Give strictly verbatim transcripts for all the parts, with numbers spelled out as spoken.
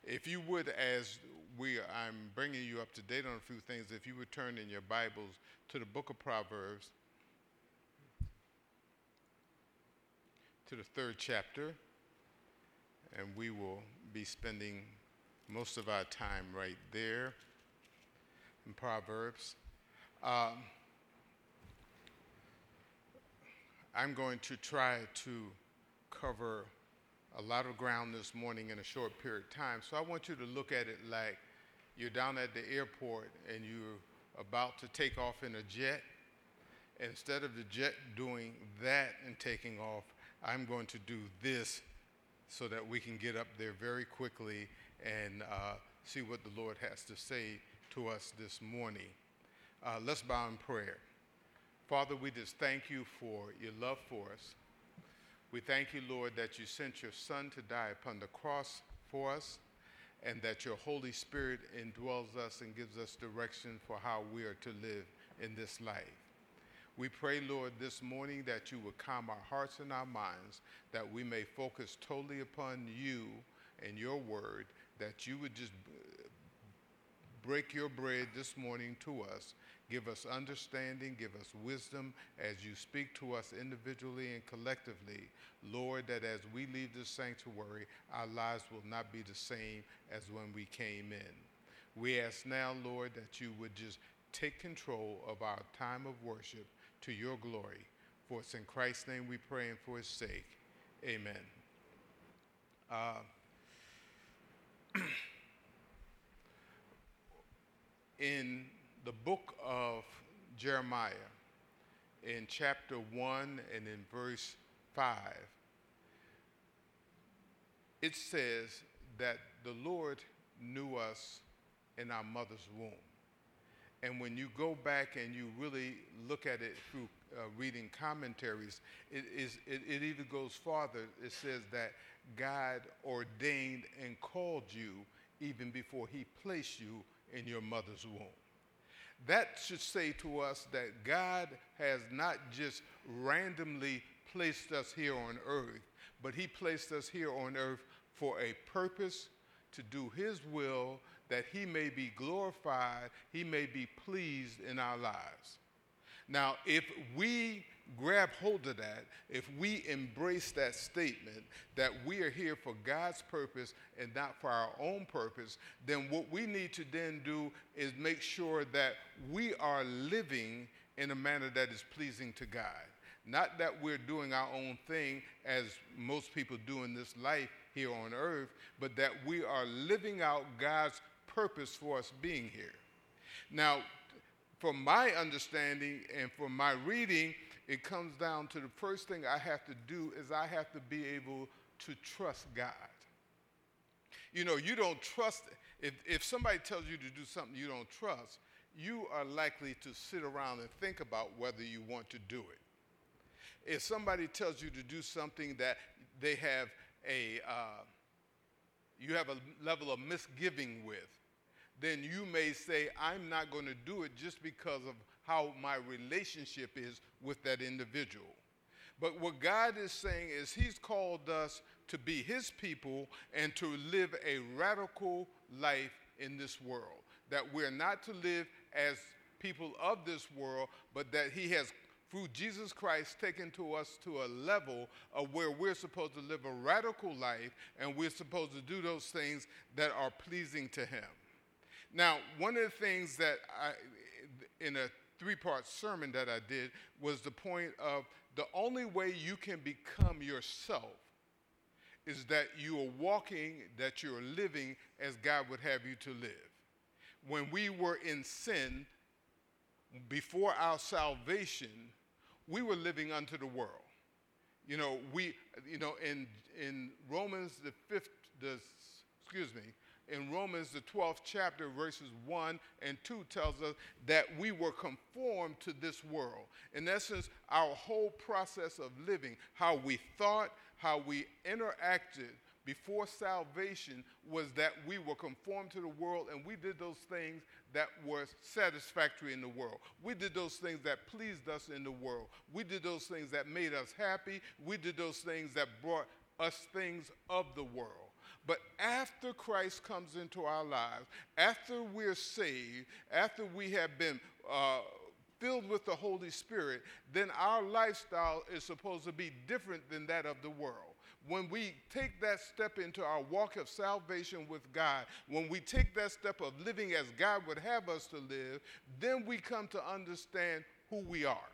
If you would, as we, I'm bringing you up to date on a few things, if you would turn in your Bibles to the book of Proverbs, to the third chapter, and we will be spending most of our time right there in Proverbs. Um, I'm going to try to cover a lot of ground this morning in a short period of time. So I want you to look at it like you're down at the airport and you're about to take off in a jet. Instead of the jet doing that and taking off, I'm going to do this so that we can get up there very quickly and uh, see what the Lord has to say to us this morning. Uh, let's bow in prayer. Father, we just thank you for your love for us. We thank you, Lord, that you sent your Son to die upon the cross for us, and that your Holy Spirit indwells us and gives us direction for how we are to live in this life. We pray, Lord, this morning that you would calm our hearts and our minds, that we may focus totally upon you and your word, that you would just break your bread this morning to us. Give us understanding, give us wisdom as you speak to us individually and collectively. Lord, that as we leave this sanctuary, our lives will not be the same as when we came in. We ask now, Lord, that you would just take control of our time of worship to your glory. For it's in Christ's name we pray and for his sake. Amen. Uh, in the book of Jeremiah, in chapter one and in verse five, it says that the Lord knew us in our mother's womb. And when you go back and you really look at it through uh, reading commentaries, it, is, it, it even goes farther. It says that God ordained and called you even before he placed you in your mother's womb. That should say to us that God has not just randomly placed us here on earth, but he placed us here on earth for a purpose, to do his will, that he may be glorified, he may be pleased in our lives. Now, if we grab hold of that, if we embrace that statement that we are here for God's purpose and not for our own purpose, then what we need to then do is make sure that we are living in a manner that is pleasing to God. Not that we're doing our own thing as most people do in this life here on earth, but that we are living out God's purpose for us being here. Now, from my understanding and from my reading, it comes down to the first thing I have to do is I have to be able to trust God. You know, you don't trust, if, if somebody tells you to do something you don't trust, you are likely to sit around and think about whether you want to do it. If somebody tells you to do something that they have a, uh, you have a level of misgiving with, then you may say, I'm not going to do it just because of how my relationship is with that individual. But what God is saying is he's called us to be his people and to live a radical life in this world. That we're not to live as people of this world, but that he has, through Jesus Christ, taken to us to a level of where we're supposed to live a radical life, and we're supposed to do those things that are pleasing to him. Now, one of the things that I, in a three-part sermon that I did, was the point of the only way you can become yourself is that you are walking, that you're living as God would have you to live. When we were in sin, before our salvation, we were living unto the world. You know, we, you know, in in Romans the fifth, the excuse me, in Romans the twelfth chapter, verses one and two tells us that we were conformed to this world. In essence, our whole process of living, how we thought, how we interacted before salvation, was that we were conformed to the world, and we did those things that were satisfactory in the world. We did those things that pleased us in the world. We did those things that made us happy. We did those things that brought us things of the world. But after Christ comes into our lives, after we're saved, after we have been uh, filled with the Holy Spirit, then our lifestyle is supposed to be different than that of the world. When we take that step into our walk of salvation with God, when we take that step of living as God would have us to live, then we come to understand who we are.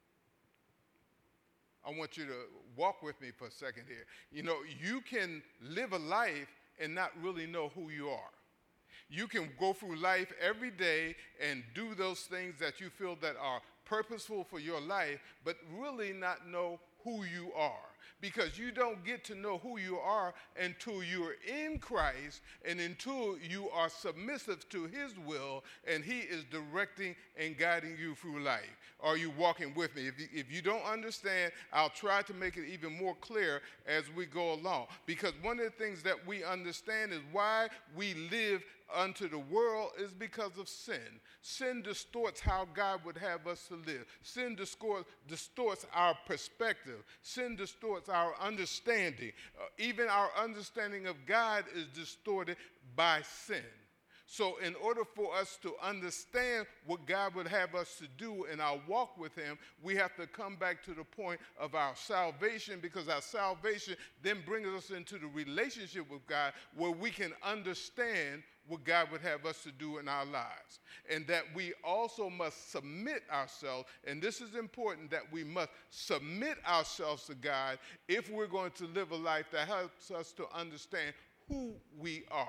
I want you to walk with me for a second here. You know, you can live a life and not really know who you are. You can go through life every day and do those things that you feel that are purposeful for your life, but really not know who you are. Because you don't get to know who you are until you're in Christ and until you are submissive to his will and he is directing and guiding you through life. Are you walking with me? If you, if you don't understand, I'll try to make it even more clear as we go along. Because one of the things that we understand is why we live unto the world is because of sin. Sin distorts how God would have us to live. Sin distorts, distorts our perspective. Sin distorts our understanding. Uh, even our understanding of God is distorted by sin. So in order for us to understand what God would have us to do in our walk with him, we have to come back to the point of our salvation, because our salvation then brings us into the relationship with God where we can understand what God would have us to do in our lives. And that we also must submit ourselves, and this is important, that we must submit ourselves to God if we're going to live a life that helps us to understand who we are.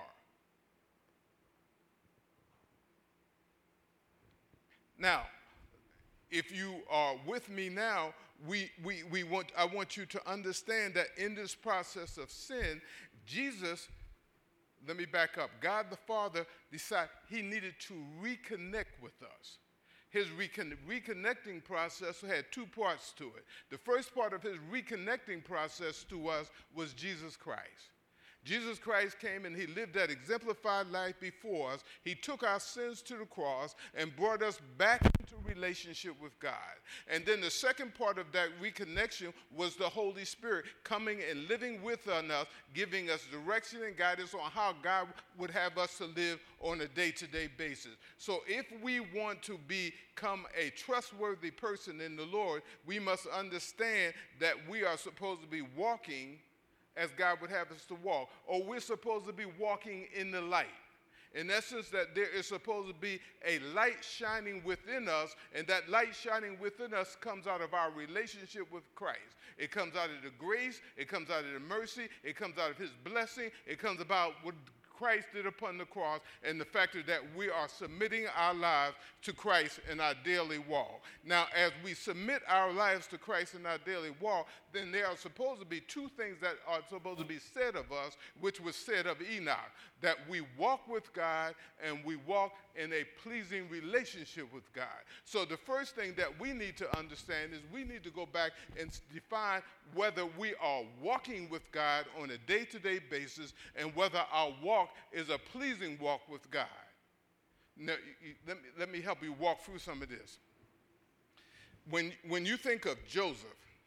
Now, if you are with me now, we, we, we want, I want you to understand that in this process of sin, Jesus, let me back up. God the Father decided he needed to reconnect with us. His recon- reconnecting process had two parts to it. The first part of his reconnecting process to us was Jesus Christ. Jesus Christ came and he lived that exemplified life before us. He took our sins to the cross and brought us back into relationship with God. And then the second part of that reconnection was the Holy Spirit coming and living with us, giving us direction and guidance on how God would have us to live on a day-to-day basis. So if we want to become a trustworthy person in the Lord, we must understand that we are supposed to be walking as God would have us to walk, or we're supposed to be walking in the light. In essence, that there is supposed to be a light shining within us, and that light shining within us comes out of our relationship with Christ. It comes out of the grace, it comes out of the mercy, it comes out of his blessing, it comes about what Christ did upon the cross, and the fact that we are submitting our lives to Christ in our daily walk. Now, as we submit our lives to Christ in our daily walk, then there are supposed to be two things that are supposed to be said of us, which was said of Enoch, that we walk with God and we walk in a pleasing relationship with God. So the first thing that we need to understand is we need to go back and define whether we are walking with God on a day-to-day basis and whether our walk is a pleasing walk with God. Now, let me, let me help you walk through some of this. When, when you think of Joseph,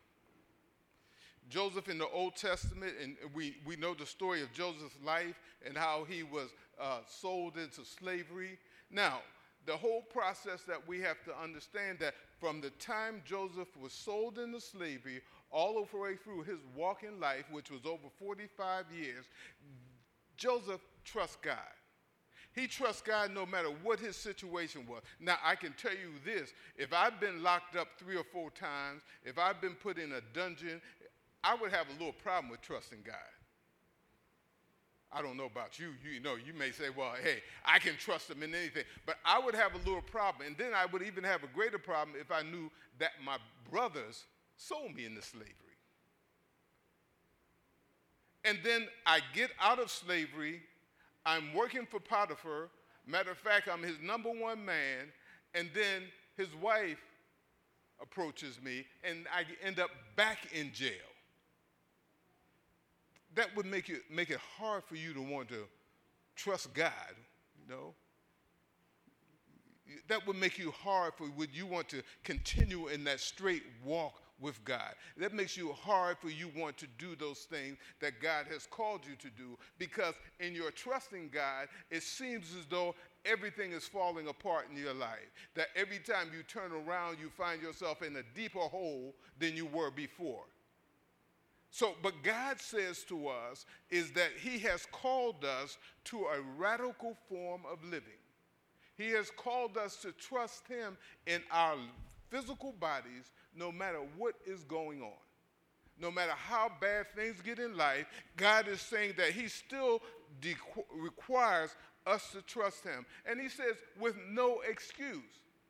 Joseph in the Old Testament, and we, we know the story of Joseph's life and how he was uh, sold into slavery. Now, the whole process that we have to understand that from the time Joseph was sold into slavery all the way through his walk in life, which was over forty-five years, Joseph trusts God. He trusts God no matter what his situation was. Now, I can tell you this. If I've been locked up three or four times, if I've been put in a dungeon, I would have a little problem with trusting God. I don't know about you. You know, you may say, well, hey, I can trust him in anything. But I would have a little problem. And then I would even have a greater problem if I knew that my brothers sold me into slavery. And then I get out of slavery. I'm working for Potiphar. Matter of fact, I'm his number one man. And then his wife approaches me, and I end up back in jail. That would make it, make it hard for you to want to trust God, you know. That would make you hard for, would you want to continue in that straight walk with God. That makes you hard for you want to do those things that God has called you to do, because in your trusting God, it seems as though everything is falling apart in your life. That every time you turn around, you find yourself in a deeper hole than you were before. So, but God says to us is that he has called us to a radical form of living. He has called us to trust him in our physical bodies no matter what is going on. No matter how bad things get in life, God is saying that he still de- requires us to trust him. And he says with no excuse.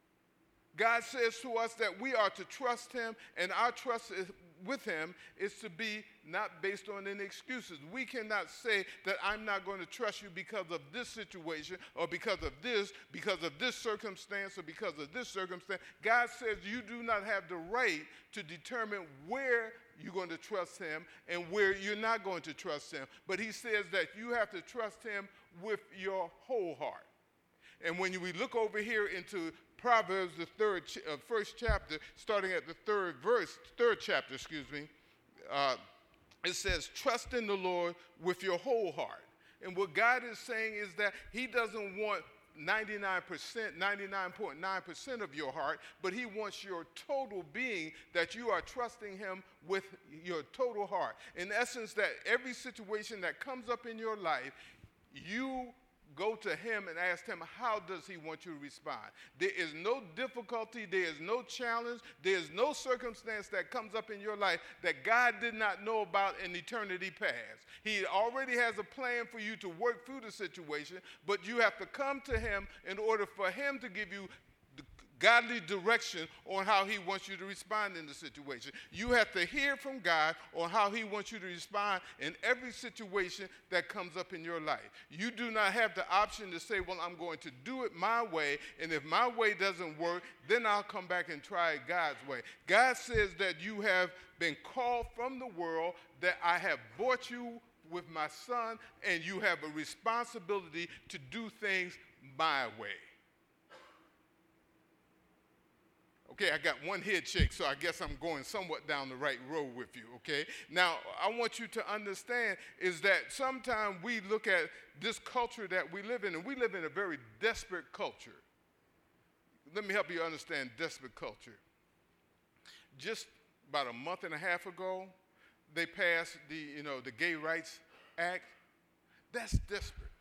God says to us that we are to trust him, and our trust is with him is to be not based on any excuses. We cannot say that I'm not going to trust you because of this situation or because of this, because of this circumstance or because of this circumstance. God says you do not have the right to determine where you're going to trust him and where you're not going to trust him. But he says that you have to trust him with your whole heart. And when we look over here into Proverbs, the third, uh, first chapter, starting at the third verse, third chapter, excuse me, uh, it says, trust in the Lord with your whole heart. And what God is saying is that he doesn't want ninety-nine percent, ninety-nine point nine percent of your heart, but he wants your total being, that you are trusting him with your total heart. In essence, that every situation that comes up in your life, you go to him and ask him, how does he want you to respond? There is no difficulty, there is no challenge, there is no circumstance that comes up in your life that God did not know about in eternity past. He already has a plan for you to work through the situation, but you have to come to him in order for him to give you godly direction on how he wants you to respond in the situation. You have to hear from God on how he wants you to respond in every situation that comes up in your life. You do not have the option to say, well, I'm going to do it my way, and if my way doesn't work, then I'll come back and try it God's way. God says that you have been called from the world, that I have bought you with my son, and you have a responsibility to do things my way. Okay, I got one head shake, so I guess I'm going somewhat down the right road with you, okay? Now, I want you to understand is that sometimes we look at this culture that we live in, and we live in a very desperate culture. Let me help you understand desperate culture. Just about a month and a half ago, they passed the, you know, the Gay Rights Act. That's desperate.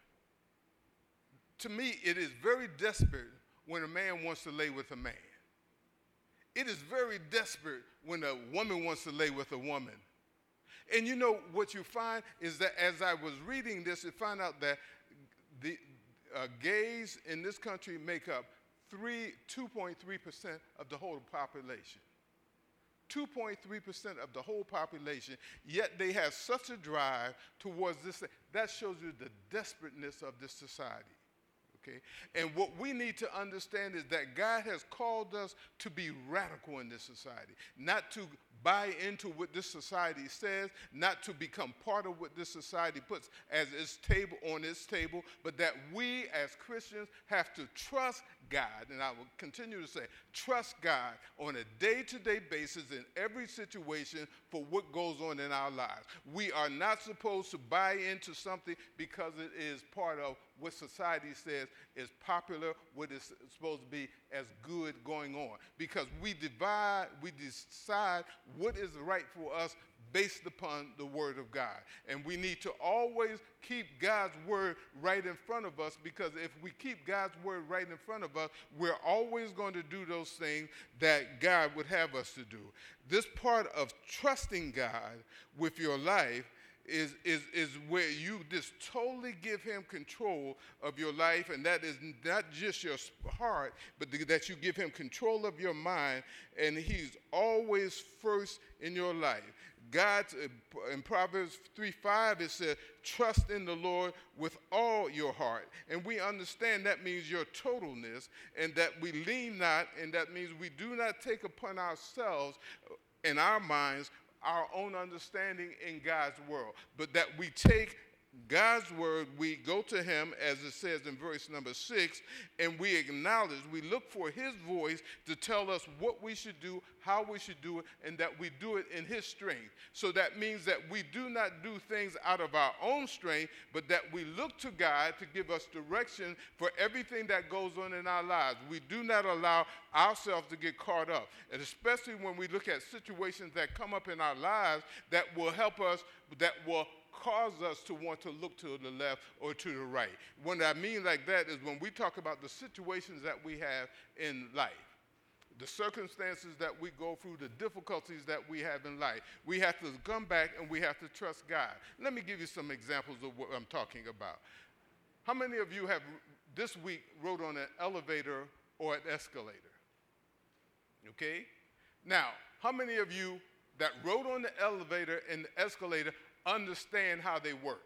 To me, it is very desperate when a man wants to lay with a man. It is very desperate when a woman wants to lay with a woman. And you know what you find is that as I was reading this, I found out that the uh, gays in this country make up three, two point three percent of the whole population. two point three percent of the whole population, yet they have such a drive towards this. That shows you the desperateness of this society. Okay? And what we need to understand is that God has called us to be radical in this society, not to buy into what this society says, not to become part of what this society puts as its table on its table, but that we as Christians have to trust God, and I will continue to say, trust God on a day-to-day basis in every situation for what goes on in our lives. We are not supposed to buy into something because it is part of what society says is popular, what is supposed to be as good going on. Because we divide, we decide what is right for us based upon the Word of God. And we need to always keep God's Word right in front of us, because if we keep God's Word right in front of us, we're always going to do those things that God would have us to do. This part of trusting God with your life Is, is, is where you just totally give him control of your life, and that is not just your heart, but the, that you give him control of your mind, and he's always first in your life. God, in Proverbs three five, it says, trust in the Lord with all your heart. And we understand that means your totalness, and that we lean not, and that means we do not take upon ourselves, in our minds, our own understanding in God's world, but that we take God's word, we go to him, as it says in verse number six, and we acknowledge, we look for his voice to tell us what we should do, how we should do it, and that we do it in his strength. So that means that we do not do things out of our own strength, but that we look to God to give us direction for everything that goes on in our lives. We do not allow ourselves to get caught up, and especially when we look at situations that come up in our lives that will help us, that will cause us to want to look to the left or to the right. What I mean like that is when we talk about the situations that we have in life, the circumstances that we go through, the difficulties that we have in life, we have to come back and we have to trust God. Let me give you some examples of what I'm talking about. How many of you have this week rode on an elevator or an escalator? Okay? Now, how many of you that rode on the elevator and the escalator understand how they work?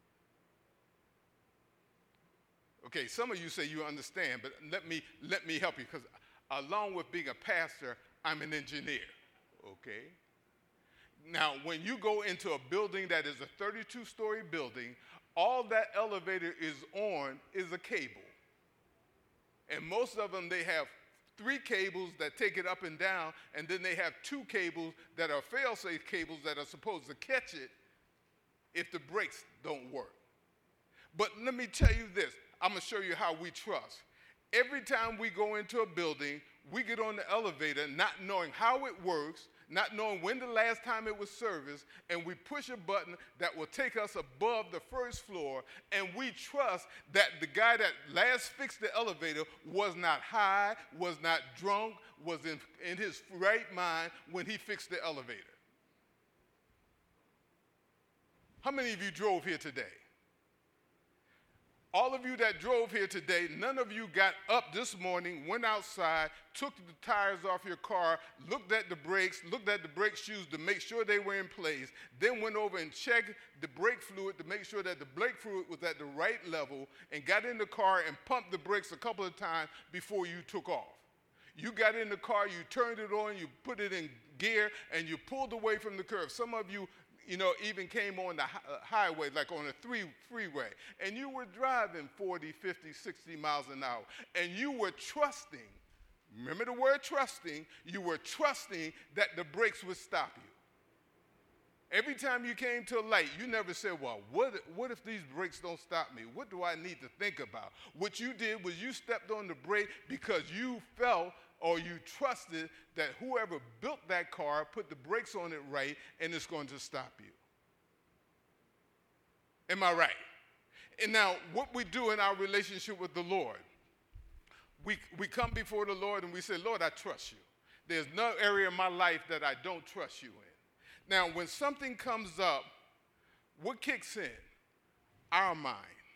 Okay, some of you say you understand, but let me let me help you, because along with being a pastor, I'm an engineer. Okay? Now, when you go into a building that is a thirty-two story building, all that elevator is on is a cable. And most of them, they have three cables that take it up and down, and then they have two cables that are fail-safe cables that are supposed to catch it if the brakes don't work. But let me tell you this. I'm going to show you how we trust. Every time we go into a building, we get on the elevator not knowing how it works, not knowing when the last time it was serviced, and we push a button that will take us above the first floor, and we trust that the guy that last fixed the elevator was not high, was not drunk, was in, in his right mind when he fixed the elevator. How many of you drove here today? All of you that drove here today, none of you got up this morning, went outside, took the tires off your car, looked at the brakes, looked at the brake shoes to make sure they were in place, then went over and checked the brake fluid to make sure that the brake fluid was at the right level, and got in the car and pumped the brakes a couple of times before you took off. You got in the car, you turned it on, you put it in gear, and you pulled away from the curve. Some of you you know, even came on the highway, like on a three freeway, and you were driving forty, fifty, sixty miles an hour, and you were trusting, remember the word trusting, you were trusting that the brakes would stop you. Every time you came to a light, you never said, well, what, what if these brakes don't stop me? What do I need to think about? What you did was you stepped on the brake because you felt or you trusted that whoever built that car put the brakes on it right, and it's going to stop you. Am I right? And now, what we do in our relationship with the Lord, we, we come before the Lord and we say, Lord, I trust you. There's no area of my life that I don't trust you in. Now, when something comes up, what kicks in? Our mind.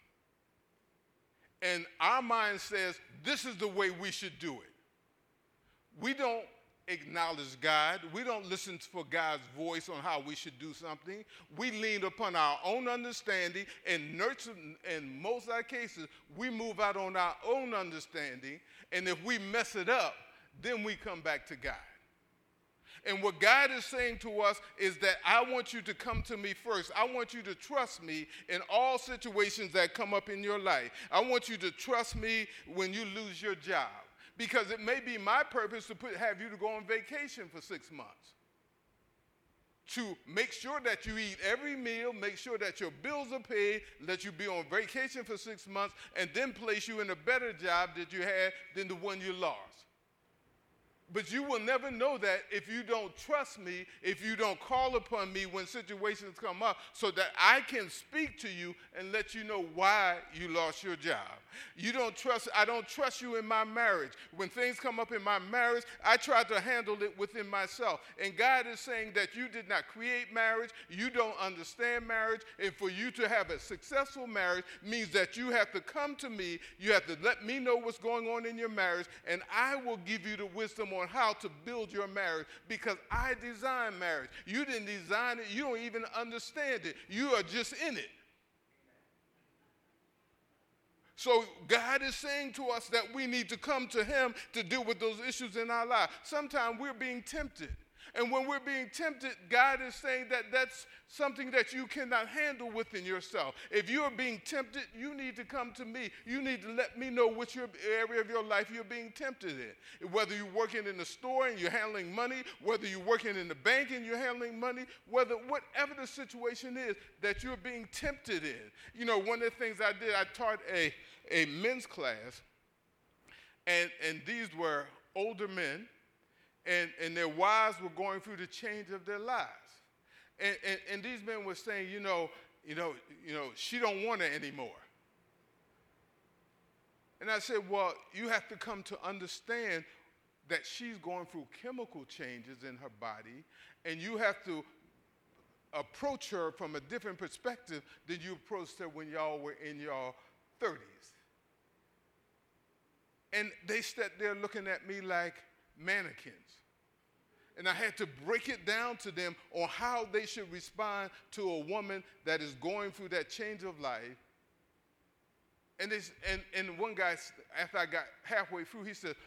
And our mind says, this is the way we should do it. We don't acknowledge God. We don't listen for God's voice on how we should do something. We lean upon our own understanding, and nurture, in most of our cases, we move out on our own understanding, and if we mess it up, then we come back to God. And what God is saying to us is that I want you to come to me first. I want you to trust me in all situations that come up in your life. I want you to trust me when you lose your job. Because it may be my purpose to put, have you to go on vacation for six months. To make sure that you eat every meal, make sure that your bills are paid, let you be on vacation for six months, and then place you in a better job that you had than the one you lost. But you will never know that if you don't trust me, if you don't call upon me when situations come up, so that I can speak to you and let you know why you lost your job. You don't trust, I don't trust you in my marriage. When things come up in my marriage, I try to handle it within myself. And God is saying that you did not create marriage, you don't understand marriage, and for you to have a successful marriage means that you have to come to me, you have to let me know what's going on in your marriage, and I will give you the wisdom on how to build your marriage, because I designed marriage. You didn't design it. You don't even understand it. You are just in it. So God is saying to us that we need to come to him to deal with those issues in our life. Sometimes we're being tempted. And when we're being tempted, God is saying that that's something that you cannot handle within yourself. If you are being tempted, you need to come to me. You need to let me know which area of your life you're being tempted in. Whether you're working in the store and you're handling money, whether you're working in the bank and you're handling money, whether whatever the situation is that you're being tempted in. You know, one of the things I did, I taught a, a men's class, and, and these were older men, and, and their wives were going through the change of their lives. And, and, and these men were saying, you know, you know, you know, she don't want it anymore. And I said, well, you have to come to understand that she's going through chemical changes in her body, and you have to approach her from a different perspective than you approached her when y'all were in your thirties. And they sat there looking at me like mannequins. And I had to break it down to them on how they should respond to a woman that is going through that change of life. And, this, and, and one guy, after I got halfway through, he said,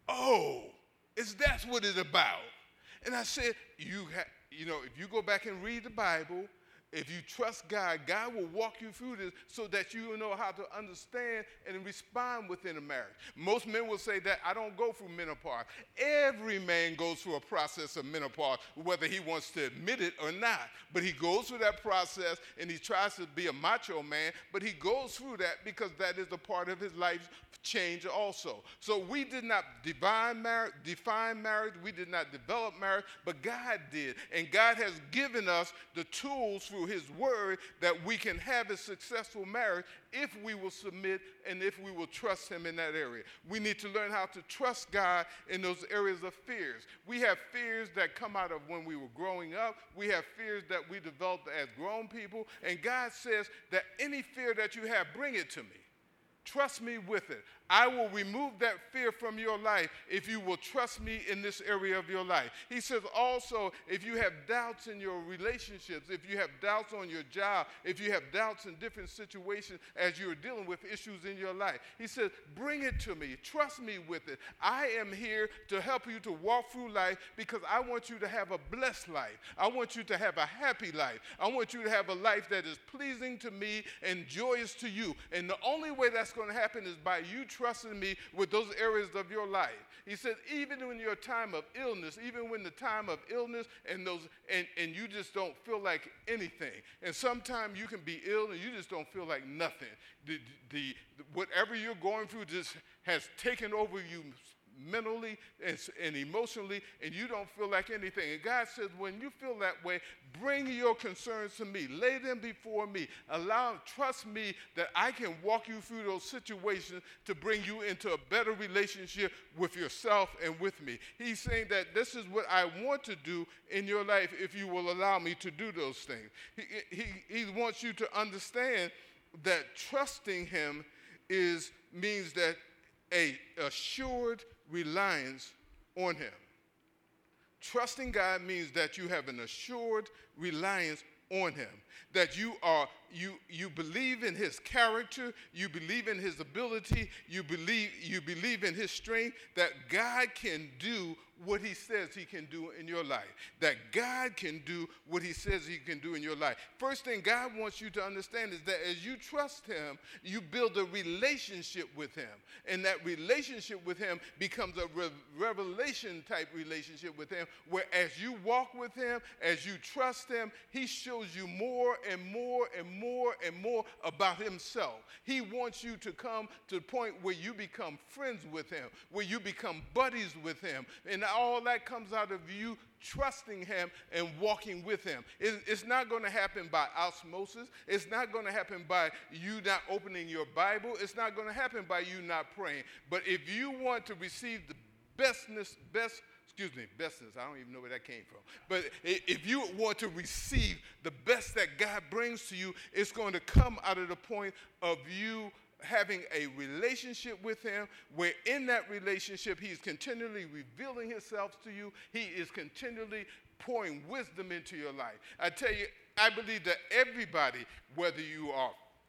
oh, is that's what it's about? And I said, you, ha- you know, if you go back and read the Bible, if you trust God, God will walk you through this so that you know how to understand and respond within a marriage. Most men will say that I don't go through menopause. Every man goes through a process of menopause, whether he wants to admit it or not. But he goes through that process, and he tries to be a macho man, but he goes through that because that is a part of his life change also. So we did not define marriage, define marriage, we did not develop marriage, but God did. And God has given us the tools through his word that we can have a successful marriage if we will submit and if we will trust him in that area. We need to learn how to trust God in those areas of fears. We have fears that come out of when we were growing up. We have fears that we developed as grown people. And God says that any fear that you have, bring it to me. Trust me with it. I will remove that fear from your life if you will trust me in this area of your life. He says also, if you have doubts in your relationships, if you have doubts on your job, if you have doubts in different situations as you're dealing with issues in your life, he says, bring it to me. Trust me with it. I am here to help you to walk through life because I want you to have a blessed life. I want you to have a happy life. I want you to have a life that is pleasing to me and joyous to you. And the only way that's going to happen is by you trusting me with those areas of your life. He said, even in your time of illness, even when the time of illness and those and, and you just don't feel like anything. And sometimes you can be ill and you just don't feel like nothing. The, the, the whatever you're going through just has taken over you mentally and, and emotionally, and you don't feel like anything. And God says, when you feel that way, bring your concerns to me. Lay them before me. Allow, trust me that I can walk you through those situations to bring you into a better relationship with yourself and with me. He's saying that this is what I want to do in your life if you will allow me to do those things. He, he, he wants you to understand that trusting him is means that a assured reliance on him. Trusting God means that you have an assured reliance on him, that you are you you believe in his character, you believe in his ability, you believe you believe in his strength, that God can do what he says he can do in your life, that God can do what he says he can do in your life. First thing God wants you to understand is that as you trust him, you build a relationship with him, and that relationship with him becomes a re- revelation type relationship with him, where as you walk with him, as you trust him, he shows you more and more and more and more about himself. He wants you to come to the point where you become friends with him, where you become buddies with him, and all that comes out of you trusting him and walking with him. It, it's not going to happen by osmosis. It's not going to happen by you not opening your Bible. It's not going to happen by you not praying. But if you want to receive the bestness, best, excuse me, bestness, I don't even know where that came from. But if you want to receive the best that God brings to you, it's going to come out of the point of you having a relationship with him, where in that relationship he's continually revealing himself to you. He is continually pouring wisdom into your life. I tell you, I believe that everybody, whether you are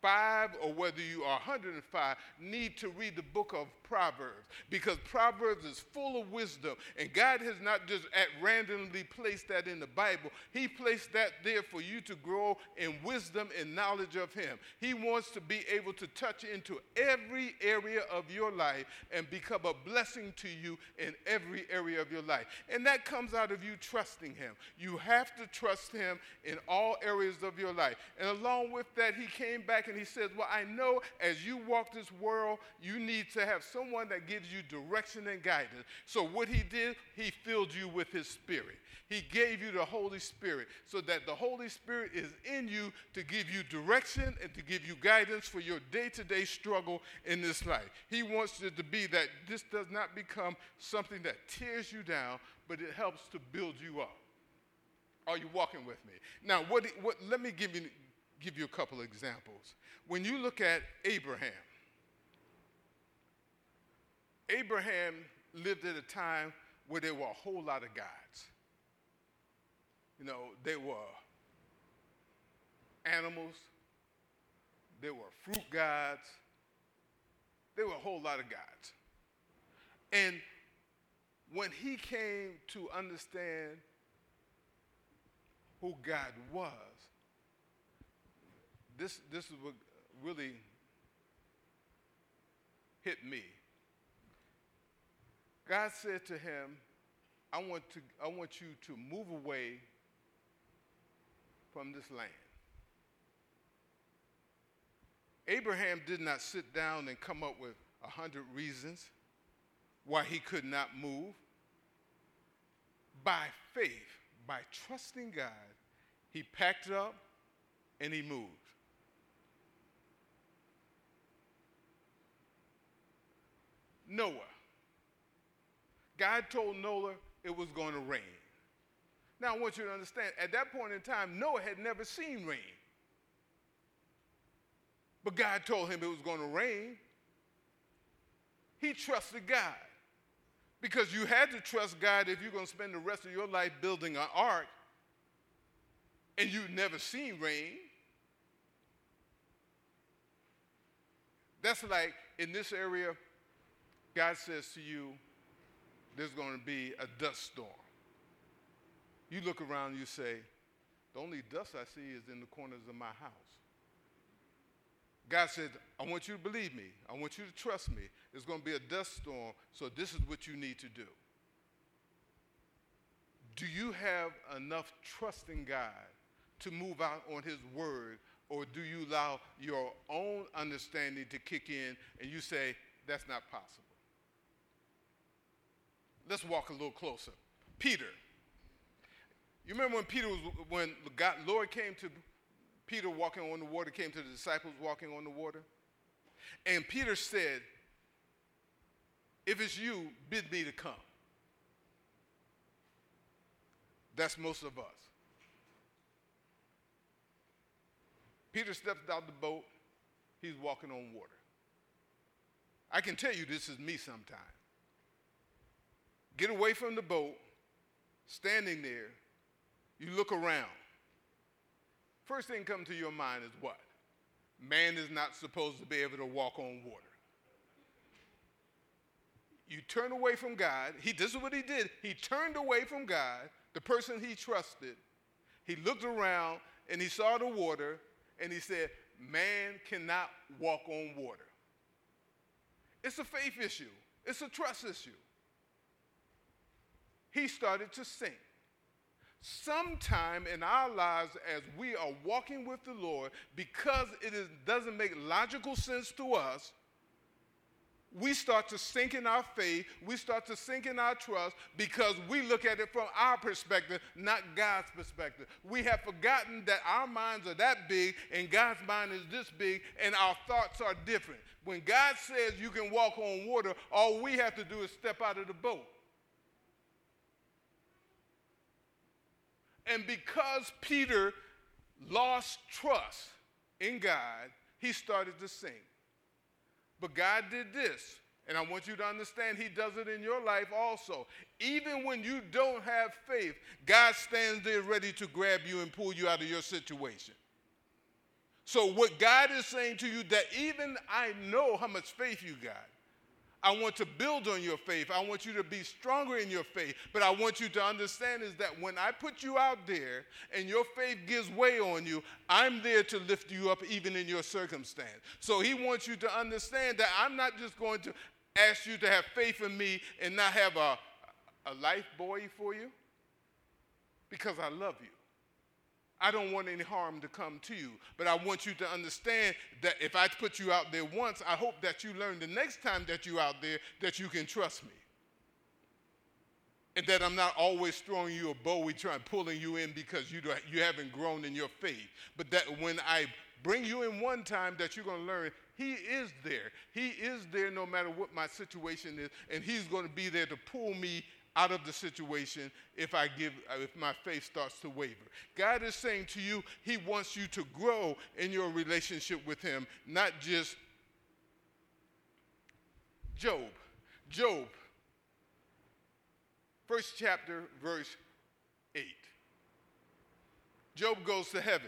five or whether you are one hundred five, need to read the book of Proverbs, because Proverbs is full of wisdom, and God has not just at randomly placed that in the Bible. He placed that there for you to grow in wisdom and knowledge of him. He wants to be able to touch into every area of your life and become a blessing to you in every area of your life. And that comes out of you trusting him. You have to trust him in all areas of your life. And along with that, he came back and he says, well, I know as you walk this world, you need to have someone that gives you direction and guidance. So what he did, he filled you with his spirit. He gave you the Holy Spirit so that the Holy Spirit is in you to give you direction and to give you guidance for your day-to-day struggle in this life. He wants it to be that this does not become something that tears you down, but it helps to build you up. Are you walking with me? Now, what, what, let me give you, give you a couple of examples. When you look at Abraham, Abraham lived at a time where there were a whole lot of gods. You know, there were animals, there were fruit gods, there were a whole lot of gods. And when he came to understand who God was, this, this is what really hit me. God said to him, I want, to, I want you to move away from this land. Abraham did not sit down and come up with a hundred reasons why he could not move. By faith, by trusting God, he packed it up and he moved. Noah. God told Noah it was going to rain. Now I want you to understand, at that point in time, Noah had never seen rain. But God told him it was going to rain. He trusted God. Because you had to trust God if you're going to spend the rest of your life building an ark and you've never seen rain. That's like in this area, God says to you, there's going to be a dust storm. You look around and you say, the only dust I see is in the corners of my house. God said, I want you to believe me. I want you to trust me. There's going to be a dust storm, so this is what you need to do. Do you have enough trust in God to move out on his word, or do you allow your own understanding to kick in and you say, that's not possible? Let's walk a little closer. Peter. You remember when Peter was, when God, Lord came to Peter walking on the water, came to the disciples walking on the water? And Peter said, if it's you, bid me to come. That's most of us. Peter steps out the boat. He's walking on water. I can tell you this is me sometimes. Get away from the boat, standing there, you look around. First thing comes to your mind is what? Man is not supposed to be able to walk on water. You turn away from God. He, this is what he did. He turned away from God, the person he trusted. He looked around and he saw the water and he said, man cannot walk on water. It's a faith issue. It's a trust issue. He started to sink. Sometime in our lives as we are walking with the Lord, because it is, doesn't make logical sense to us, we start to sink in our faith, we start to sink in our trust because we look at it from our perspective, not God's perspective. We have forgotten that our minds are that big and God's mind is this big and our thoughts are different. When God says you can walk on water, all we have to do is step out of the boat. And because Peter lost trust in God, he started to sink. But God did this, and I want you to understand he does it in your life also. Even when you don't have faith, God stands there ready to grab you and pull you out of your situation. So what God is saying to you, that even I know how much faith you got. I want to build on your faith. I want you to be stronger in your faith. But I want you to understand is that when I put you out there and your faith gives way on you, I'm there to lift you up even in your circumstance. So he wants you to understand that I'm not just going to ask you to have faith in me and not have a, a life buoy for you, because I love you. I don't want any harm to come to you, but I want you to understand that if I put you out there once, I hope that you learn the next time that you're out there that you can trust me. And that I'm not always throwing you a bowie, trying pulling you in because you, don't, you haven't grown in your faith. But that when I bring you in one time, that you're going to learn he is there. He is there no matter what my situation is, and he's going to be there to pull me out of the situation if I give, if my faith starts to waver. God is saying to you, he wants you to grow in your relationship with him, not just Job. Job, first chapter, verse eight. Job goes to heaven.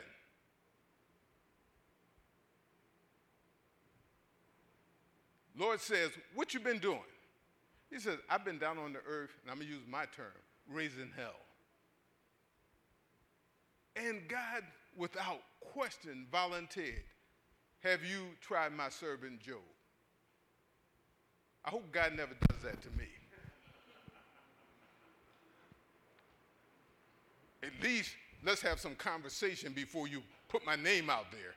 Lord says, what you been doing? He says, I've been down on the earth, and I'm going to use my term, raising hell. And God, without question, volunteered, have you tried my servant Job? I hope God never does that to me. At least let's have some conversation before you put my name out there.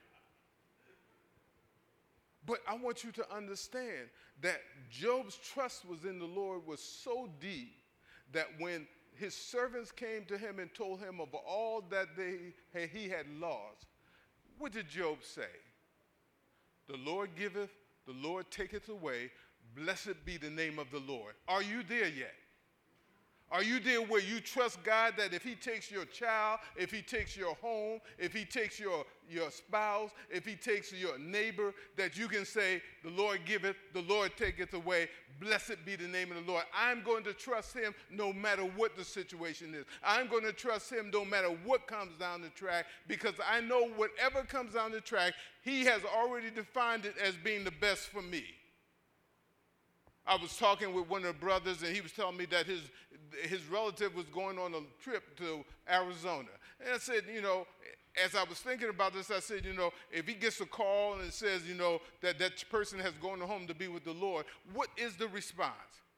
But I want you to understand that Job's trust was in the Lord was so deep that when his servants came to him and told him of all that they, he had lost, what did Job say? The Lord giveth, the Lord taketh away. Blessed be the name of the Lord. Are you there yet? Are you there where you trust God that if he takes your child, if he takes your home, if he takes your, your spouse, if he takes your neighbor, that you can say, the Lord giveth, the Lord taketh away, blessed be the name of the Lord. I'm going to trust him no matter what the situation is. I'm going to trust him no matter what comes down the track, because I know whatever comes down the track, he has already defined it as being the best for me. I was talking with one of the brothers, and he was telling me that his his relative was going on a trip to Arizona. And I said, you know, as I was thinking about this, I said, you know, if he gets a call and it says, you know, that that person has gone home to be with the Lord, what is the response?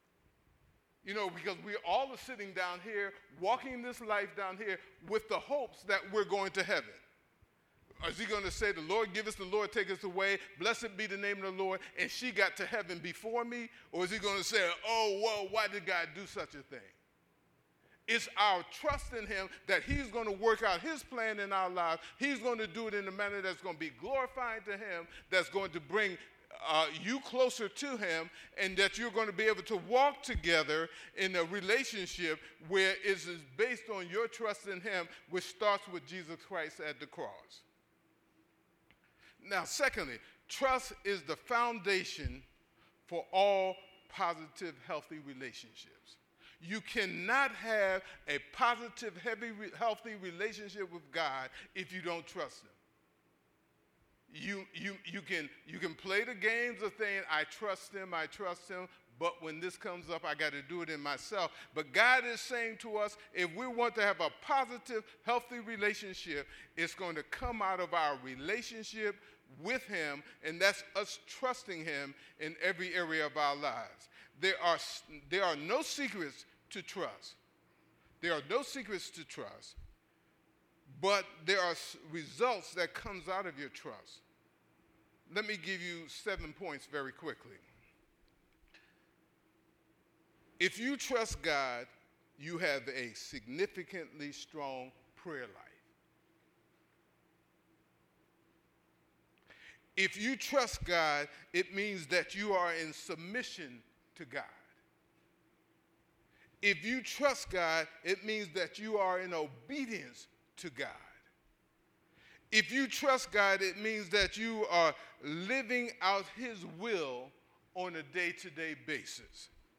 You know, because we all are sitting down here, walking this life down here with the hopes that we're going to heaven. Is he going to say, the Lord give us, the Lord take us away, blessed be the name of the Lord, and she got to heaven before me? Or is he going to say, oh, whoa, why did God do such a thing? It's our trust in him that he's going to work out his plan in our lives. He's going to do it in a manner that's going to be glorifying to him, that's going to bring uh, you closer to him, and that you're going to be able to walk together in a relationship where it is based on your trust in him, which starts with Jesus Christ at the cross. Now, secondly, trust is the foundation for all positive, healthy relationships. You cannot have a positive, heavy, healthy relationship with God if you don't trust him. You, you, you, can, you can play the games of saying, I trust him, I trust him, but when this comes up, I got to do it in myself. But God is saying to us, if we want to have a positive, healthy relationship, it's going to come out of our relationship with him, and that's us trusting him in every area of our lives. There are, there are no secrets to trust. There are no secrets to trust, but there are results that comes out of your trust. Let me give you seven points very quickly. If you trust God, you have a significantly strong prayer life. If you trust God, it means that you are in submission to God. If you trust God, it means that you are in obedience to God. If you trust God, it means that you are living out his will on a day-to-day basis.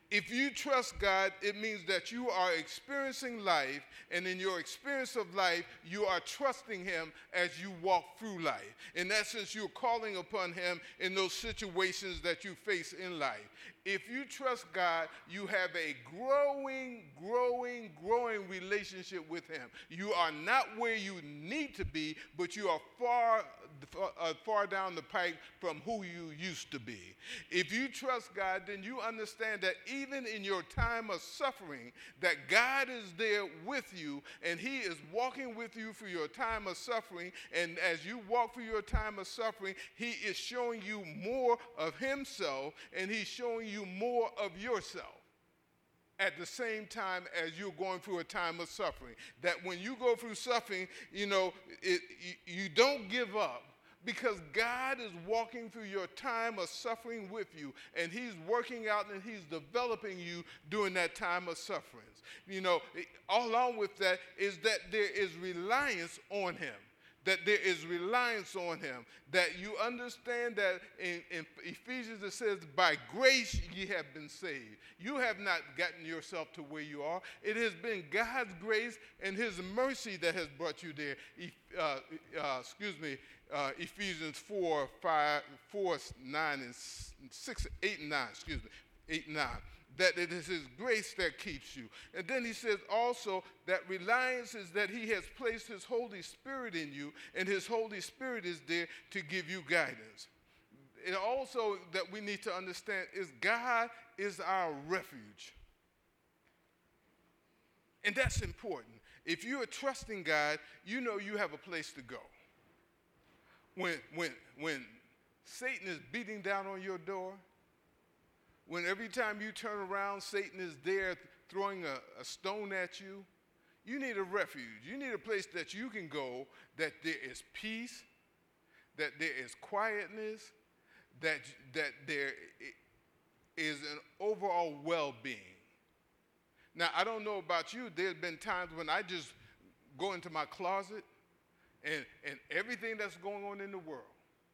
If you trust God, it means that you are experiencing life, and in your experience of life, you are trusting him as you walk through life. In essence, you're calling upon him in those situations that you face in life. If you trust God, you have a growing, growing, growing relationship with him. You are not where you need to be, but you are far, uh, far down the pike from who you used to be. If you trust God, then you understand that even in your time of suffering, that God is there with you, and he is walking with you through your time of suffering. And as you walk through your time of suffering, he is showing you more of himself, and he's showing you more of yourself at the same time as you're going through a time of suffering. That when you go through suffering, you know, it, you, you don't give up, because God is walking through your time of suffering with you, and he's working out and he's developing you during that time of suffering. You know, along with that is that there is reliance on him. That there is reliance on him, that you understand that in, in Ephesians it says, by grace ye have been saved. You have not gotten yourself to where you are. It has been God's grace and his mercy that has brought you there. Uh, uh, excuse me, uh, Ephesians four, five, four, nine, and six, eight, and nine, excuse me, eight, and nine. That it is his grace that keeps you. And then he says also that reliance is that he has placed his Holy Spirit in you, and his Holy Spirit is there to give you guidance. And also that we need to understand is God is our refuge. And that's important. If you are trusting God, you know you have a place to go. When, when, when Satan is beating down on your door, when every time you turn around, Satan is there throwing a, a stone at you, you need a refuge. You need a place that you can go, that there is peace, that there is quietness, that, that there is an overall well-being. Now, I don't know about you. There's been times when I just go into my closet and, and everything that's going on in the world,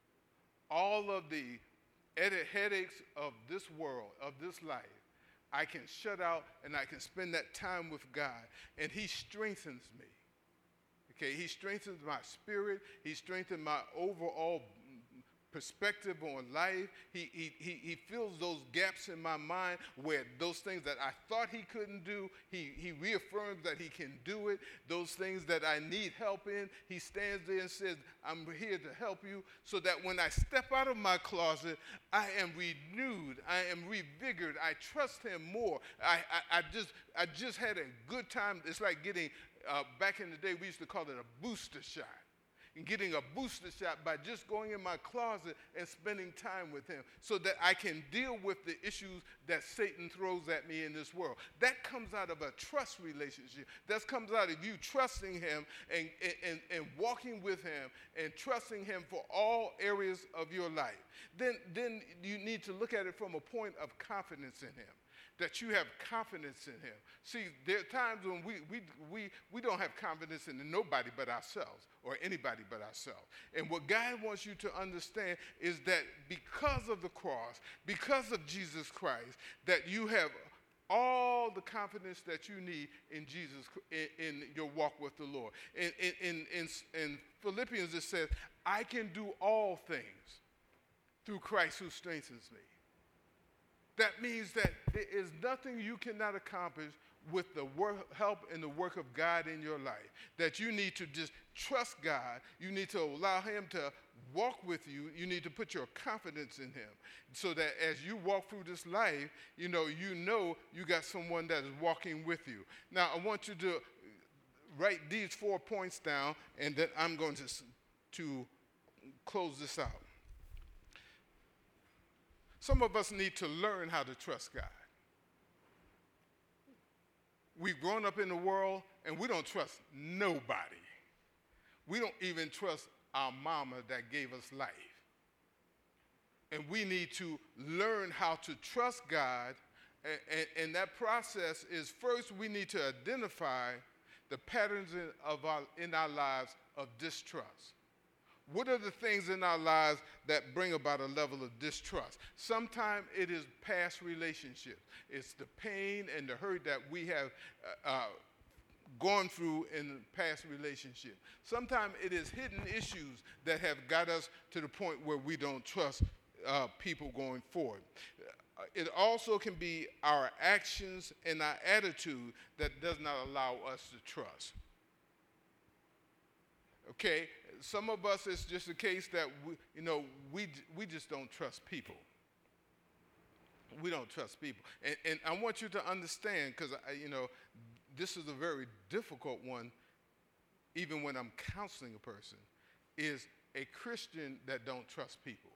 all of the headaches of this world, of this life, I can shut out and I can spend that time with God, and he strengthens me. Okay, he strengthens my spirit. He strengthens my overall perspective on life. He, he, he, he fills those gaps in my mind where those things that I thought he couldn't do, he, he reaffirms that he can do it. Those things that I need help in, he stands there and says, I'm here to help you, so that when I step out of my closet, I am renewed, I am revigored, I trust him more. I, I, I, just, I just had a good time. It's like getting, uh, back in the day, we used to call it a booster shot. And getting a booster shot by just going in my closet and spending time with him, so that I can deal with the issues that Satan throws at me in this world. That comes out of a trust relationship. That comes out of you trusting him and, and, and walking with him and trusting him for all areas of your life. Then, then you need to look at it from a point of confidence in him, that you have confidence in him. See, there are times when we, we, we, we don't have confidence in nobody but ourselves, or anybody but ourselves. And what God wants you to understand is that because of the cross, because of Jesus Christ, that you have all the confidence that you need in Jesus, in, in your walk with the Lord. In, in, in, in Philippians it says, I can do all things through Christ who strengthens me. That means that there is nothing you cannot accomplish with the work, help and the work of God in your life. That you need to just trust God. You need to allow him to walk with you. You need to put your confidence in him, so that as you walk through this life, you know, you know you got someone that is walking with you. Now, I want you to write these four points down, and then I'm going to, to close this out. Some of us need to learn how to trust God. We've grown up in the world, and we don't trust nobody. We don't even trust our mama that gave us life. And we need to learn how to trust God, and, and, and that process is, first we need to identify the patterns in, of our, in our lives of distrust. What are the things in our lives that bring about a level of distrust? Sometimes it is past relationships. It's the pain and the hurt that we have uh, uh, gone through in past relationships. Sometimes it is hidden issues that have got us to the point where we don't trust uh, people going forward. Uh, it also can be our actions and our attitude that does not allow us to trust. Okay, some of us, it's just a case that we, you know, we we just don't trust people. We don't trust people, and, and I want you to understand, because you know, this is a very difficult one. Even when I'm counseling a person, is a Christian that don't trust people.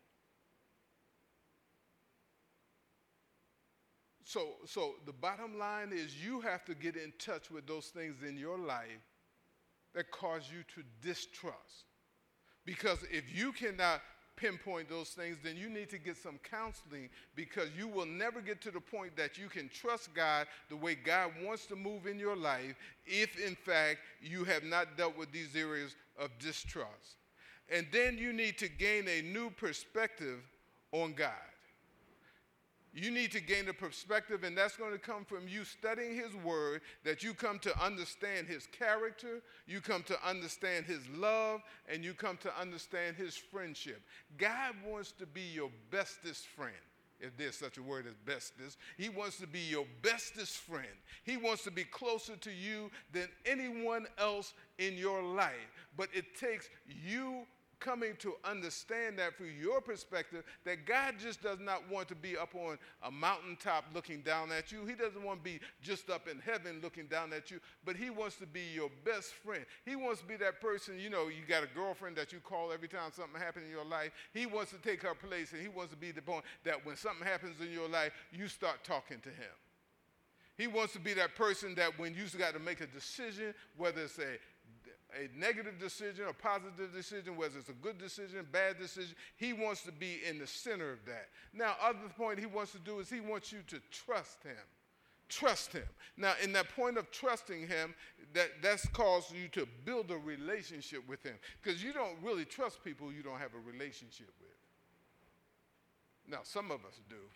So, so the bottom line is you have to get in touch with those things in your life that cause you to distrust. Because if you cannot pinpoint those things, then you need to get some counseling, because you will never get to the point that you can trust God the way God wants to move in your life if, in fact, you have not dealt with these areas of distrust. And then you need to gain a new perspective on God. You need to gain a perspective, and that's going to come from you studying his word, that you come to understand his character, you come to understand his love, and you come to understand his friendship. God wants to be your bestest friend, if there's such a word as bestest. He wants to be your bestest friend. He wants to be closer to you than anyone else in your life. But it takes you coming to understand that through your perspective, that God just does not want to be up on a mountaintop looking down at you. He doesn't want to be just up in heaven looking down at you, but he wants to be your best friend. He wants to be that person, you know, you got a girlfriend that you call every time something happens in your life. He wants to take her place, and he wants to be the point that when something happens in your life, you start talking to him. He wants to be that person that when you've got to make a decision, whether it's a a negative decision, a positive decision, whether it's a good decision, bad decision, he wants to be in the center of that. Now, other point he wants to do is he wants you to trust him. Trust him. Now, in that point of trusting him, that, that's caused you to build a relationship with him. Because you don't really trust people you don't have a relationship with. Now, some of us do.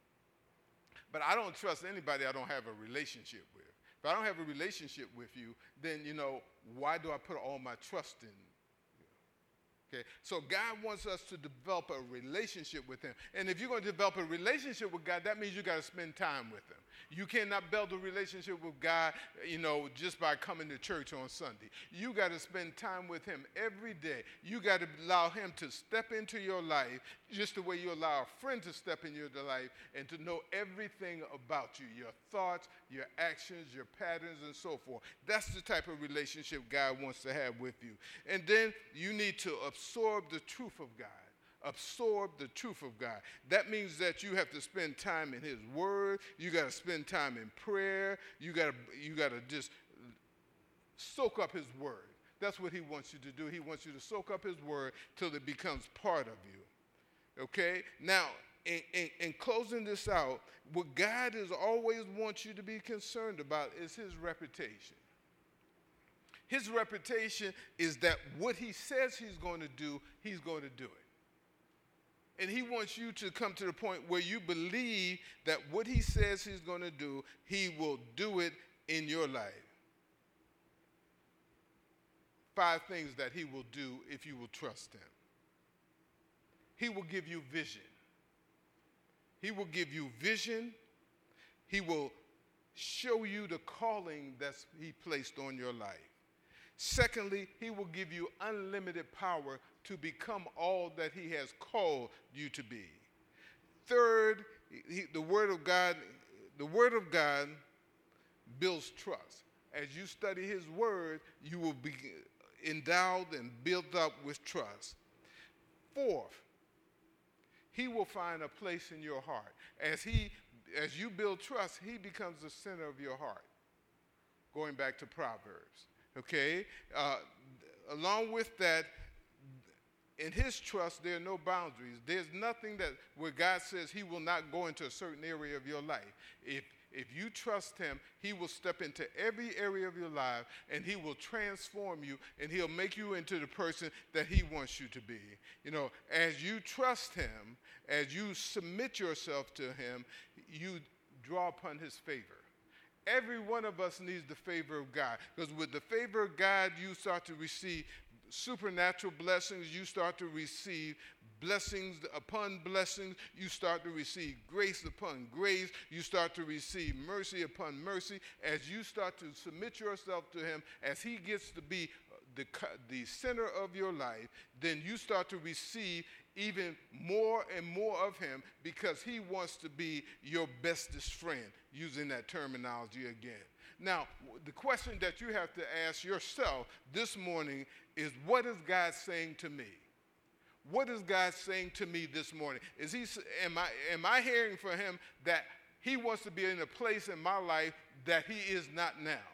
But I don't trust anybody I don't have a relationship with. If I don't have a relationship with you, then, you know, why do I put all my trust in you? Okay? So God wants us to develop a relationship with him. And if you're going to develop a relationship with God, that means you got to spend time with him. You cannot build a relationship with God, you know, just by coming to church on Sunday. You got to spend time with him every day. You got to allow him to step into your life just the way you allow a friend to step in your life and to know everything about you, your thoughts, your actions, your patterns, and so forth. That's the type of relationship God wants to have with you. And then you need to absorb the truth of God. Absorb the truth of God. That means that you have to spend time in his word. You got to spend time in prayer. You got to you got to just soak up his word. That's what he wants you to do. He wants you to soak up his word till it becomes part of you. Okay? Now, in, in, in closing this out, what God is always wants you to be concerned about is his reputation. His reputation is that what he says he's going to do, he's going to do it. And he wants you to come to the point where you believe that what he says he's going to do, he will do it in your life. Five things that he will do if you will trust him. He will give you vision. He will give you vision. He will show you the calling that he placed on your life. Secondly, he will give you unlimited power to become all that he has called you to be. Third, he, the word of God, the word of God builds trust. As you study his word, you will be endowed and built up with trust. Fourth, he will find a place in your heart. As he, as you build trust, he becomes the center of your heart. Going back to Proverbs, okay? Uh, along with that, In his trust, there are no boundaries. There's nothing that where God says he will not go into a certain area of your life. If if you trust him, he will step into every area of your life, and he will transform you, and he'll make you into the person that he wants you to be. You know, as you trust him, as you submit yourself to him, you draw upon his favor. Every one of us needs the favor of God, because with the favor of God, you start to receive supernatural blessings. You start to receive blessings upon blessings. You start to receive grace upon grace. You start to receive mercy upon mercy. As you start to submit yourself to him, as he gets to be the, the center of your life, then you start to receive even more and more of him, because he wants to be your bestest friend, using that terminology again. Now, the question that you have to ask yourself this morning is, what is God saying to me? What is God saying to me this morning? Is he, am I, am I hearing from him that he wants to be in a place in my life that he is not now?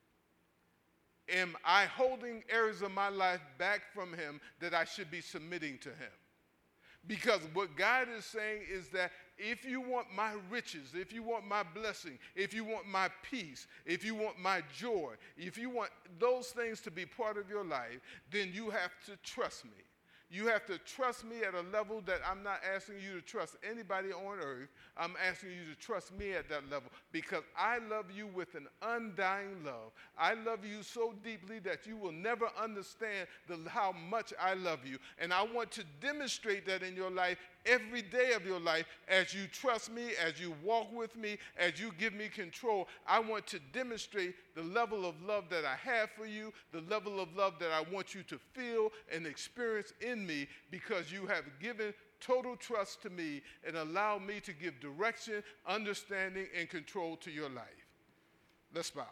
Am I holding areas of my life back from him that I should be submitting to him? Because what God is saying is that if you want my riches, if you want my blessing, if you want my peace, if you want my joy, if you want those things to be part of your life, then you have to trust me. You have to trust me at a level that I'm not asking you to trust anybody on earth. I'm asking you to trust me at that level, because I love you with an undying love. I love you so deeply that you will never understand the, how much I love you. And I want to demonstrate that in your life every day of your life. As you trust me, as you walk with me, as you give me control, I want to demonstrate the level of love that I have for you, the level of love that I want you to feel and experience in me, because you have given total trust to me and allow me to give direction, understanding, and control to your life. Let's bow.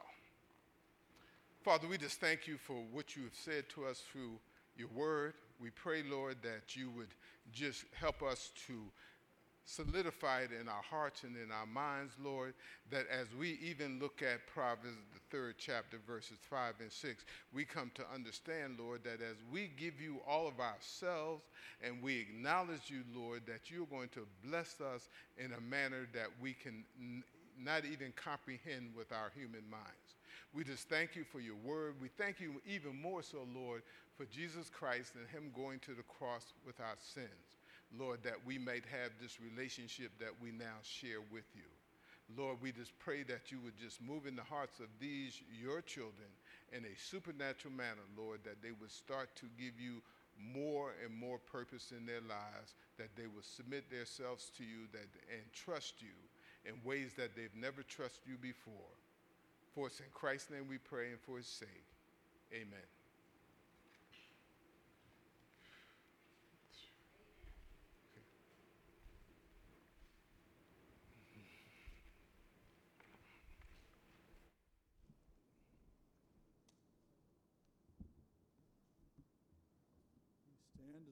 Father, we just thank you for what you have said to us through your word. We pray, Lord, that you would just help us to solidify it in our hearts and in our minds, Lord, that as we even look at Proverbs, the third chapter, verses five and six, we come to understand, Lord, that as we give you all of ourselves and we acknowledge you, Lord, that you're going to bless us in a manner that we can n- not even comprehend with our human minds. We just thank you for your word. We thank you even more so, Lord, for Jesus Christ and him going to the cross with our sins. Lord, that we might have this relationship that we now share with you. Lord, we just pray that you would just move in the hearts of these, your children, in a supernatural manner, Lord, that they would start to give you more and more purpose in their lives, that they would submit themselves to you that, and trust you in ways that they've never trusted you before. For it's in Christ's name we pray, and for his sake, amen.